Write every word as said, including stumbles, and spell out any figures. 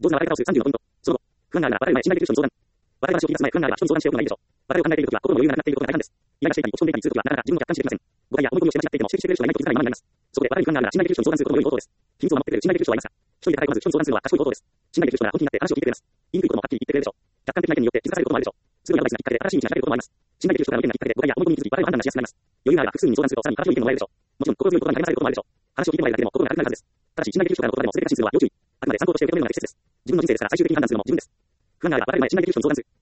上手な笑い方をするさんじゅうのポイント。その後、不安があるなら笑う前、信頼できる人に相談。笑い話を言い出す前、不安があれば人に相談しようもないでしょう。笑いを考えているときは心も余裕がなくなっていることが大半です。イライラしていたり、落ち込んでいたりするときは、なかなか自分を客観視できません。誤解や思い込みをして間違っていても、指摘してくれる人がいないと気づかないままになります。そこで、笑いに不安があるなら信頼できる人に相談することも良い方法です。秘密を守ってくれる信頼できる人はいますか？一人で抱え込まず人に相談するのは賢い方法です。信頼できる人なら本気になって話を聞いてくれます。言いにくいこともはっきり言ってくれるでしょう。客観的な意見によって気づかせることもあるでしょう。すぐにアドバイスがきっかけで新しい道が開けることもあります。信頼できる人からの意見がきっかけで誤解や思い込みに気づき、笑いを判断しやすくなります。余裕があれば複数人に相談するとさらに正しい意見ももらえるでしょう。もちろん心強い言葉に励まされることもあるでしょう。話を聞いてもらえるだけでも心が軽くなるはずです。ただし信頼できる人からの言葉でも全て過信するのは要注意。あくまで参考として受け止めるのが適切です。自分の人生ですから最終的に判断するのも自分です。不安があれば笑う前、信頼できる人に相談する。